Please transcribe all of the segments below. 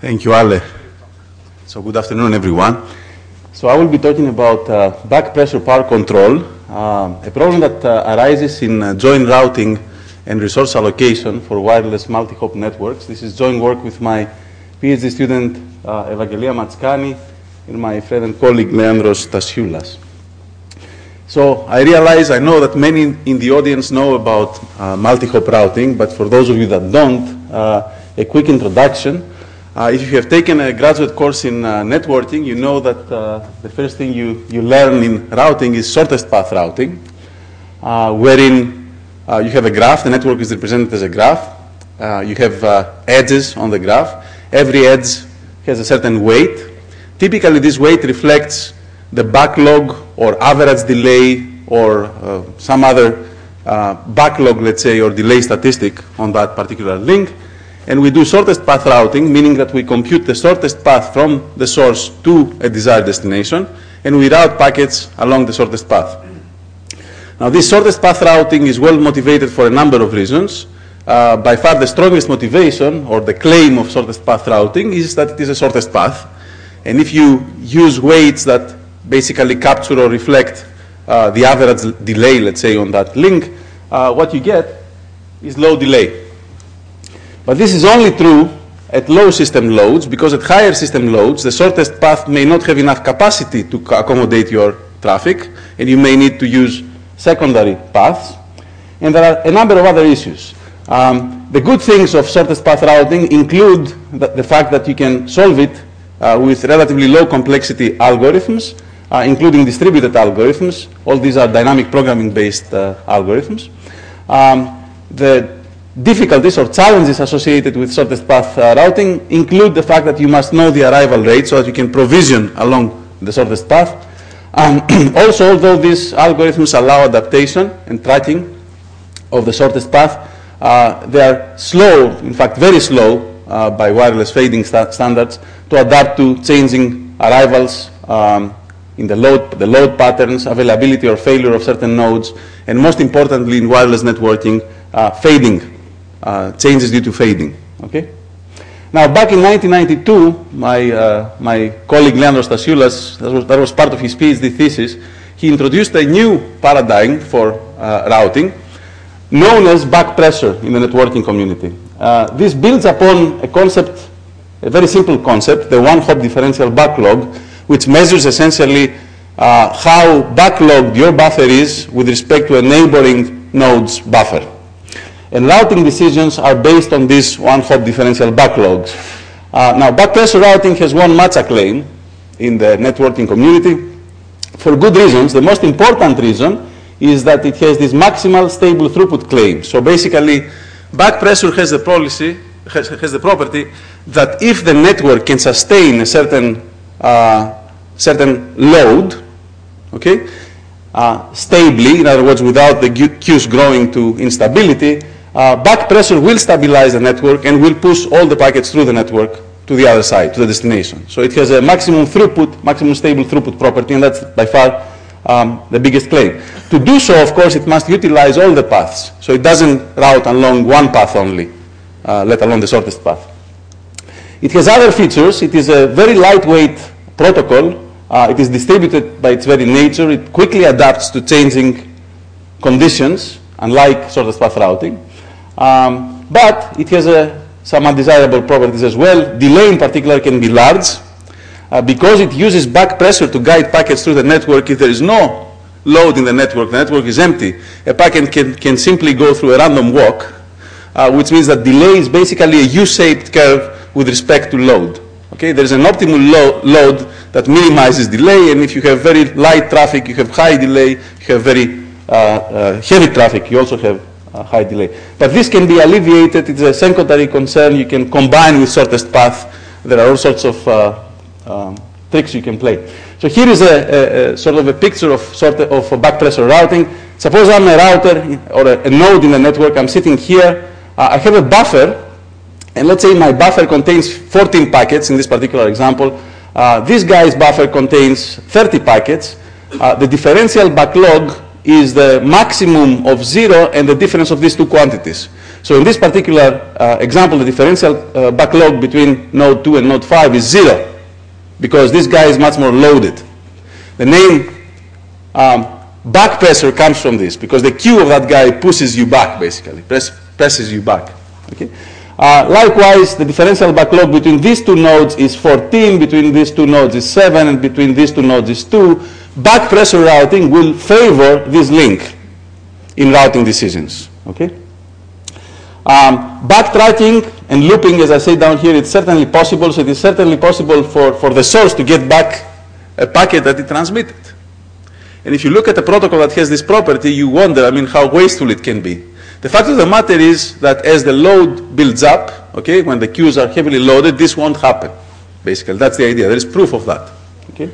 Thank you, Ale. So good afternoon, everyone. So I will be talking about back pressure power control, a problem that arises in joint routing and resource allocation for wireless multi-hop networks. This is joint work with my PhD student, Evangelia Matskani, and my friend and colleague, Leandros Stasioulas. So I know that many in the audience know about multi-hop routing, but for those of you that don't, a quick introduction. If you have taken a graduate course in networking, you know that the first thing you learn in routing is shortest path routing, wherein you have a graph. The network is represented as a graph. You have edges on the graph. Every edge has a certain weight. Typically, this weight reflects the backlog or average delay or some other backlog, let's say, or delay statistic on that particular link. And we do shortest path routing, meaning that we compute the shortest path from the source to a desired destination, and we route packets along the shortest path. Now, this shortest path routing is well motivated for a number of reasons. By far, the strongest motivation, or the claim of shortest path routing, is that it is the shortest path. And if you use weights that basically capture or reflect the average delay, let's say, on that link, what you get is low delay. But this is only true at low system loads, because at higher system loads, the shortest path may not have enough capacity to accommodate your traffic, and you may need to use secondary paths. And there are a number of other issues. The good things of shortest path routing include the fact that you can solve it with relatively low complexity algorithms, including distributed algorithms. All these are dynamic programming based algorithms. The difficulties or challenges associated with shortest path routing include the fact that you must know the arrival rate so that you can provision along the shortest path. Also, although these algorithms allow adaptation and tracking of the shortest path, they are slow, in fact very slow, by wireless fading standards to adapt to changing arrivals in the load patterns, availability or failure of certain nodes, and most importantly in wireless networking, fading. Changes due to fading. Okay. Now, back in 1992, my colleague Leandros Stasioulas, that was part of his PhD thesis, he introduced a new paradigm for routing, known as back pressure in the networking community. This builds upon a concept, a very simple concept, the one-hop differential backlog, which measures essentially how backlogged your buffer is with respect to a neighboring node's buffer. And routing decisions are based on these one-hop differential backlogs. Now, back pressure routing has won much acclaim in the networking community for good reasons. The most important reason is that it has this maximal stable throughput claim. So basically, back pressure has the property that if the network can sustain a certain load, okay, stably, in other words, without the queues growing to instability, back pressure will stabilize the network and will push all the packets through the network to the other side, to the destination. So it has a maximum throughput, maximum stable throughput property, and that's by far the biggest claim. To do so, of course, it must utilize all the paths. So it doesn't route along one path only, let alone the shortest path. It has other features. It is a very lightweight protocol. It is distributed by its very nature. It quickly adapts to changing conditions, unlike shortest path routing. But it has some undesirable properties as well. Delay in particular can be large. Because it uses back pressure to guide packets through the network, if there is no load in the network is empty, a packet can simply go through a random walk, which means that delay is basically a U-shaped curve with respect to load. Okay? There is an optimal load that minimizes delay, and if you have very light traffic, you have high delay. If you have very heavy traffic, you also have high delay. But this can be alleviated. It's a secondary concern. You can combine with shortest path. There are all sorts of tricks you can play. So here is a sort of a picture of back pressure routing. Suppose I'm a router or a node in the network. I'm sitting here. I have a buffer, and let's say my buffer contains 14 packets in this particular example. This guy's buffer contains 30 packets. The differential backlog is the maximum of 0 and the difference of these two quantities. So in this particular example, the differential backlog between node 2 and node 5 is 0, because this guy is much more loaded. The name back pressure comes from this, because the Q of that guy pushes you back, basically, presses you back. Okay? Likewise, the differential backlog between these two nodes is 14, between these two nodes is 7, and between these two nodes is 2. Back pressure routing will favor this link in routing decisions. Okay? Backtracking and looping, as I say down here, it's certainly possible. So it is certainly possible for the source to get back a packet that it transmitted. And if you look at a protocol that has this property, you wonder, how wasteful it can be. The fact of the matter is that as the load builds up, okay, when the queues are heavily loaded, this won't happen. Basically, that's the idea. There is proof of that. Okay?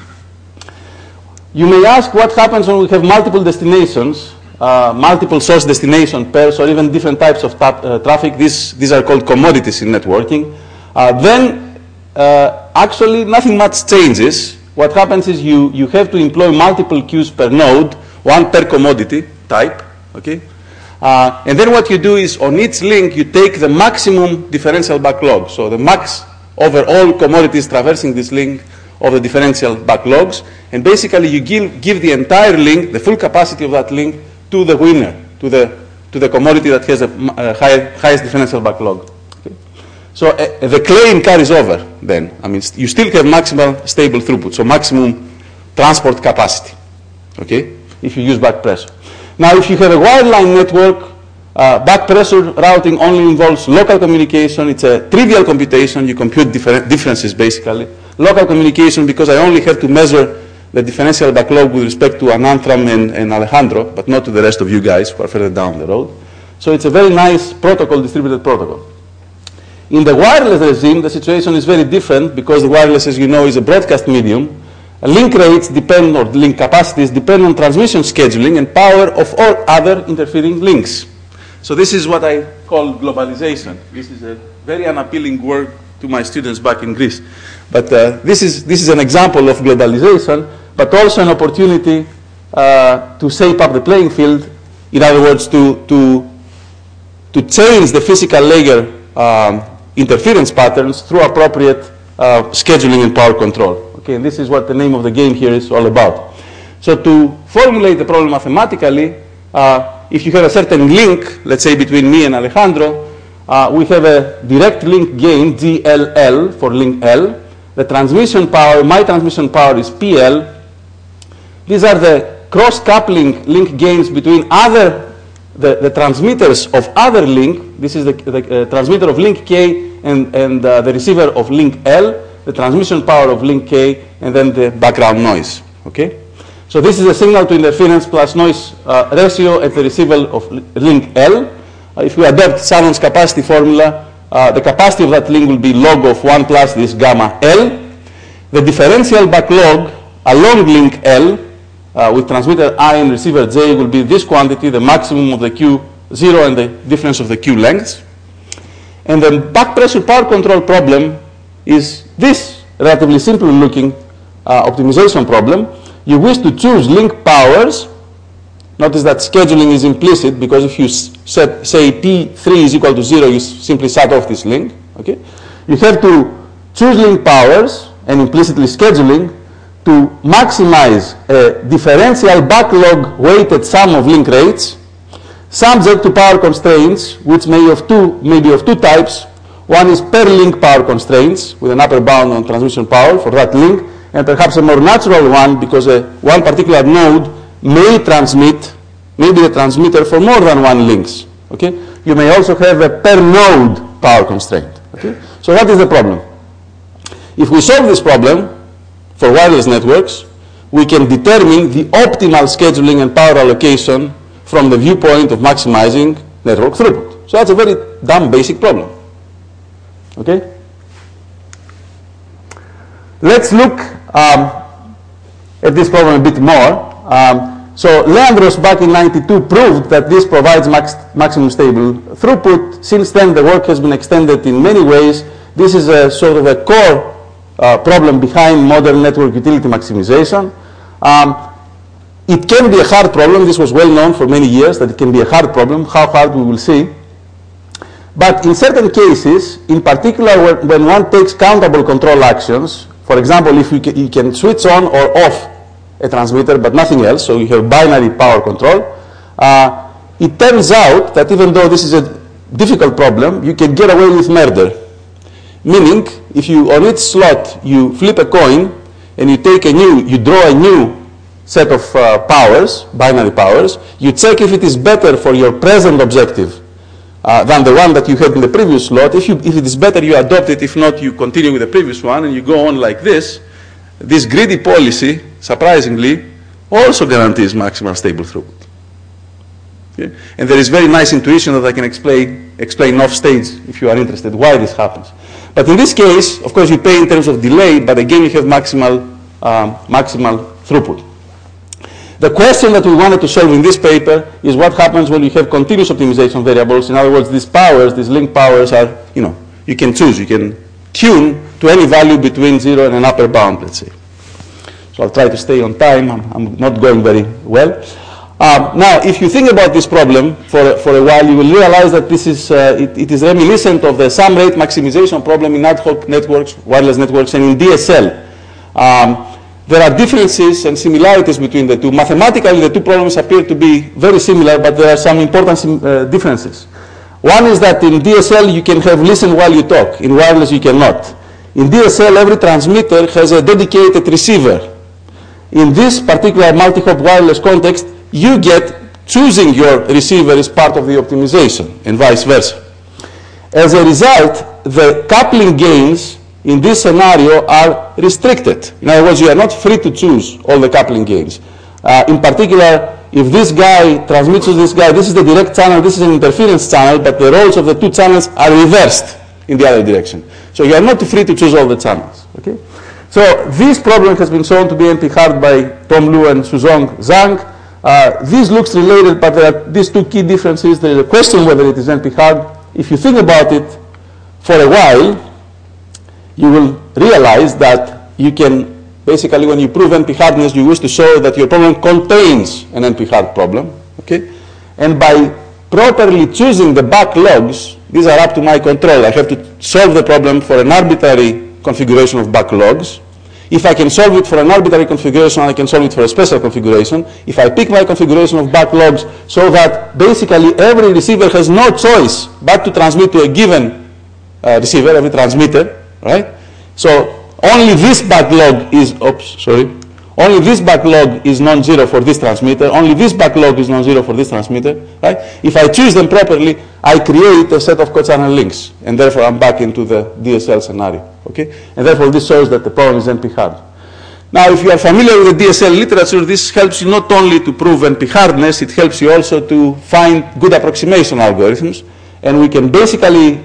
You may ask what happens when we have multiple destinations, multiple source destination pairs, or even different types of traffic. These are called commodities in networking. Then actually nothing much changes. What happens is you have to employ multiple queues per node, one per commodity type. Okay? And then what you do is on each link you take the maximum differential backlog. So the max over all commodities traversing this link of the differential backlogs, and basically you give the entire link, the full capacity of that link, to the winner, to the commodity that has the highest differential backlog. Okay? So the claim carries over then. You still have maximal stable throughput, so maximum transport capacity, okay, if you use back pressure. Now, if you have a wireline network, back pressure routing only involves local communication. It's a trivial computation. You compute differences, basically. Local communication, because I only have to measure the differential backlog with respect to Anantram and Alejandro, but not to the rest of you guys who are further down the road. So it's a very nice protocol, distributed protocol. In the wireless regime, the situation is very different, because the wireless, as you know, is a broadcast medium. Link rates depend, or link capacities depend on transmission scheduling and power of all other interfering links. So this is what I call globalization. This is a very unappealing word to my students back in Greece. But this is an example of globalization, but also an opportunity to shape up the playing field. In other words, to change the physical layer interference patterns through appropriate scheduling and power control. Okay, and this is what the name of the game here is all about. So to formulate the problem mathematically, if you have a certain link, let's say between me and Alejandro, we have a direct link gain, GLL, for link L. The transmission power, my transmission power is PL. These are the cross-coupling link gains between the transmitters of other link. This is the transmitter of link K and the receiver of link L, the transmission power of link K, and then the background noise. Okay? So this is a signal to interference plus noise ratio at the receiver of link L. If we adopt Shannon's capacity formula, the capacity of that link will be log of 1 plus this gamma L. The differential backlog along link L with transmitter I and receiver J will be this quantity, the maximum of the Q0 and the difference of the Q lengths. And the back pressure power control problem is this relatively simple looking optimization problem. You wish to choose link powers. Notice that scheduling is implicit, because if you say P3 is equal to 0, you simply shut off this link. Okay? You have to choose link powers and implicitly scheduling to maximize a differential backlog weighted sum of link rates, subject to power constraints, which may be of two types. One is per link power constraints with an upper bound on transmission power for that link, and perhaps a more natural one, because one particular node may be the transmitter for more than one links. Okay? You may also have a per node power constraint. Okay? So what is the problem? If we solve this problem for wireless networks, we can determine the optimal scheduling and power allocation from the viewpoint of maximizing network throughput. So that's a very dumb basic problem. Okay? Let's look at this problem a bit more. So Leandros back in '92 proved that this provides maximum stable throughput. Since then, the work has been extended in many ways. This is a sort of a core problem behind modern network utility maximization. It can be a hard problem. This was well known for many years that it can be a hard problem. How hard, we will see. But in certain cases, in particular when one takes countable control actions, for example, if you can switch on or off a transmitter but nothing else, so you have binary power control, it turns out that even though this is a difficult problem, you can get away with murder. Meaning, if you, on each slot, you flip a coin and you draw a new set of powers, binary powers, you check if it is better for your present objective than the one that you had in the previous slot. If it is better, you adopt it. If not, you continue with the previous one, and you go on like this. This greedy policy, surprisingly, also guarantees maximal stable throughput. Okay? And there is very nice intuition that I can explain off stage if you are interested why this happens. But in this case, of course, you pay in terms of delay, but again, you have maximal throughput. The question that we wanted to solve in this paper is what happens when you have continuous optimization variables. In other words, these powers, these link powers are, you can choose. You can tune to any value between 0 and an upper bound, let's say. So I'll try to stay on time. I'm not going very well. Now, if you think about this problem for a while, you will realize that this is, it is reminiscent of the sum rate maximization problem in ad hoc networks, wireless networks, and in DSL. There are differences and similarities between the two. Mathematically, the two problems appear to be very similar, but there are some important differences. One is that in DSL, you can have listen while you talk. In wireless, you cannot. In DSL, every transmitter has a dedicated receiver. In this particular multi-hop wireless context, you get choosing your receiver as part of the optimization, and vice versa. As a result, the coupling gains in this scenario are restricted. In other words, you are not free to choose all the coupling gains. In particular, if this guy transmits to this guy, this is the direct channel, this is an interference channel, but the roles of the two channels are reversed in the other direction. So you are not free to choose all the channels. Okay? So this problem has been shown to be NP-hard by Tom Lu and Shuzhong Zhang. This looks related, but there are these two key differences. There is a question whether it is NP-hard. If you think about it for a while, you will realize that you can, basically when you prove NP-hardness, you wish to show that your problem contains an NP-hard problem. Okay? And by properly choosing the backlogs, these are up to my control. I have to solve the problem for an arbitrary configuration of backlogs. If I can solve it for an arbitrary configuration, I can solve it for a special configuration. If I pick my configuration of backlogs so that basically every receiver has no choice but to transmit to a given receiver, every transmitter, right? So only this backlog is, only this backlog is non-zero for this transmitter, only this backlog is non-zero for this transmitter, right? If I choose them properly, I create a set of co-channel links, and therefore I'm back into the DSL scenario, okay? And therefore this shows that the problem is NP-hard. Now, if you are familiar with the DSL literature, this helps you not only to prove NP-hardness, it helps you also to find good approximation algorithms, and we can basically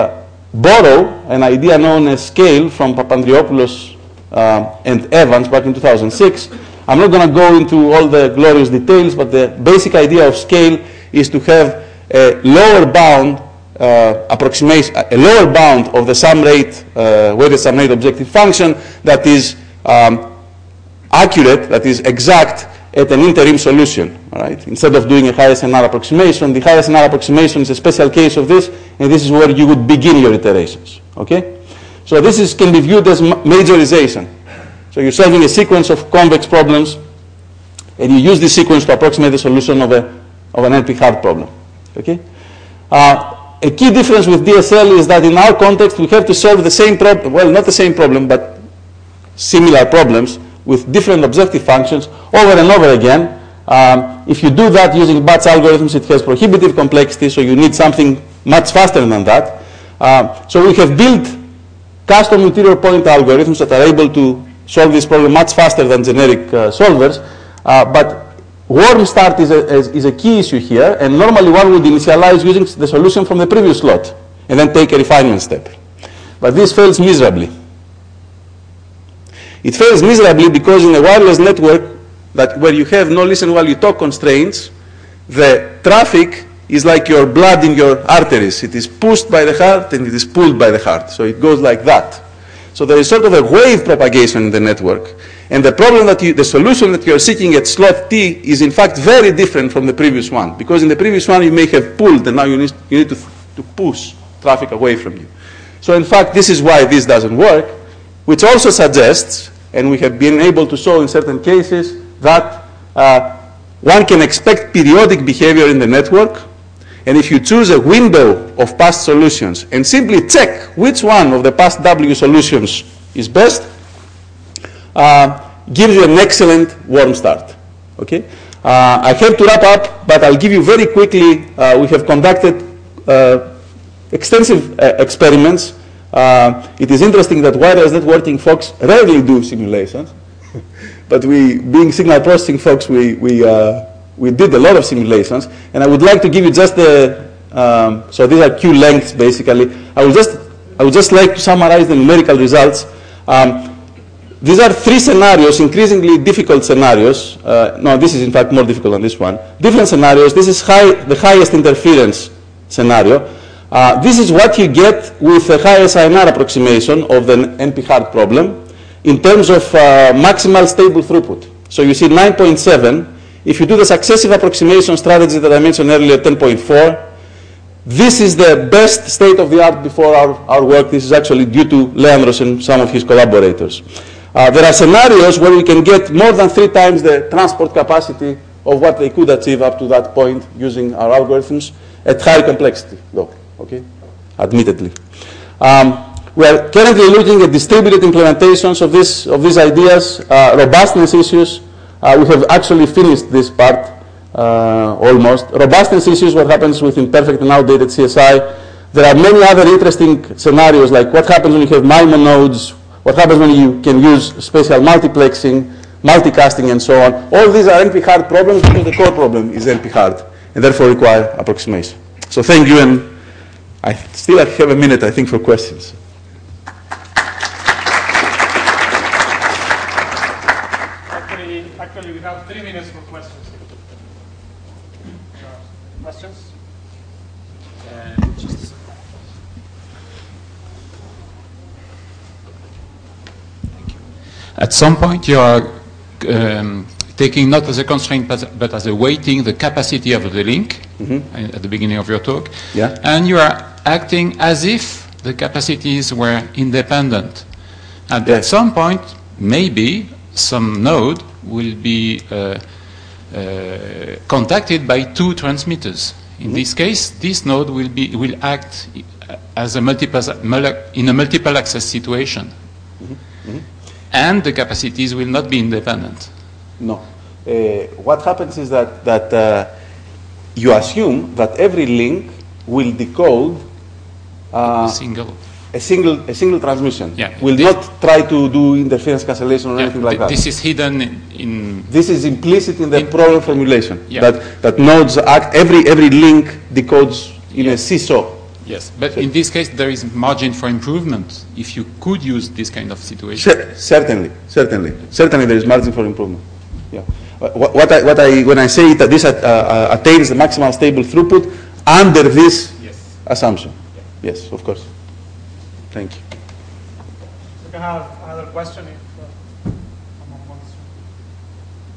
borrow an idea known as scale from Papandreopoulos and Evans back in 2006. I'm not going to go into all the glorious details, but the basic idea of scale is to have a lower bound approximation, a lower bound of the sum rate, weighted sum rate objective function that is accurate, that is exact at an interim solution. All right? Instead of doing a highest NR approximation, the highest NR approximation is a special case of this, and this is where you would begin your iterations. Okay? So this can be viewed as majorization. So you're solving a sequence of convex problems, and you use this sequence to approximate the solution of an NP-hard problem. Okay? A key difference with DSL is that in our context, we have to solve the same problem, well, not the same problem, but similar problems with different objective functions over and over again. If you do that using batch algorithms, it has prohibitive complexity, so you need something much faster than that. So we have built custom interior point algorithms that are able to solve this problem much faster than generic solvers. But warm start is a key issue here, and normally one would initialize using the solution from the previous slot and then take a refinement step. But this fails miserably. It fails miserably because in a wireless network where you have no listen while you talk constraints, the traffic is like your blood in your arteries. It is pushed by the heart and it is pulled by the heart. So it goes like that. So there is sort of a wave propagation in the network. And the problem that the solution that you are seeking at slot T is in fact very different from the previous one. Because in the previous one you may have pulled and now you need to push traffic away from you. So in fact this is why this doesn't work, which also suggests, and we have been able to show in certain cases, that one can expect periodic behavior in the network. And if you choose a window of past solutions and simply check which one of the past W solutions is best, gives you an excellent warm start. Okay? I have to wrap up, but I'll give you very quickly, we have conducted extensive experiments. It is interesting that wireless networking folks rarely do simulations, but we, being signal processing folks, we did a lot of simulations, and I would like to give you just the, so these are Q lengths basically. I would just like to summarize the numerical results. These are 3 scenarios, increasingly difficult scenarios. No, this is in fact more difficult than this one. Different scenarios. This is the highest interference scenario. This is what you get with a high SINR approximation of the NP-hard problem in terms of maximal stable throughput. So you see 9.7. If you do the successive approximation strategy that I mentioned earlier, 10.4, this is the best state of the art before our work. This is actually due to Leandros and some of his collaborators. There are scenarios where we can get more than 3 times the transport capacity of what they could achieve up to that point using our algorithms at high complexity, though, okay, admittedly. We are currently looking at distributed implementations of these ideas, robustness issues. We have actually finished this part almost. Robustness issues, what happens with imperfect and outdated CSI. There are many other interesting scenarios, like what happens when you have MIMO nodes, what happens when you can use spatial multiplexing, multicasting, and so on. All these are NP-hard problems because the core problem is NP-hard, and therefore require approximation. So thank you, and I still have a minute, I think, for questions. Actually, we have 3 minutes for questions. Questions? At some point, you are taking not as a constraint but as a weighting the capacity of the link at the beginning of your talk. Yeah. And you are acting as if the capacities were independent. And at some point, maybe some node will be contacted by 2 transmitters. In this case, this node will act as in a multiple access situation. And the capacities will not be independent. No. What happens is that you assume that every link will decode a single transmission. Yeah. Will not try to do interference cancellation or anything like that. This is hidden in. This is implicit in the program formulation. Yeah. That nodes act, every link decodes in a seesaw. Yes, but in this case there is margin for improvement if you could use this kind of situation. Certainly there is margin for improvement. Yeah. When I say that this attains the maximal stable throughput under this assumption. Yeah. Yes, of course. Thank you. We can have another question if someone wants.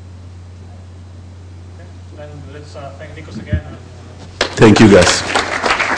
Okay. Then let's thank Nikos again. Thank you, guys.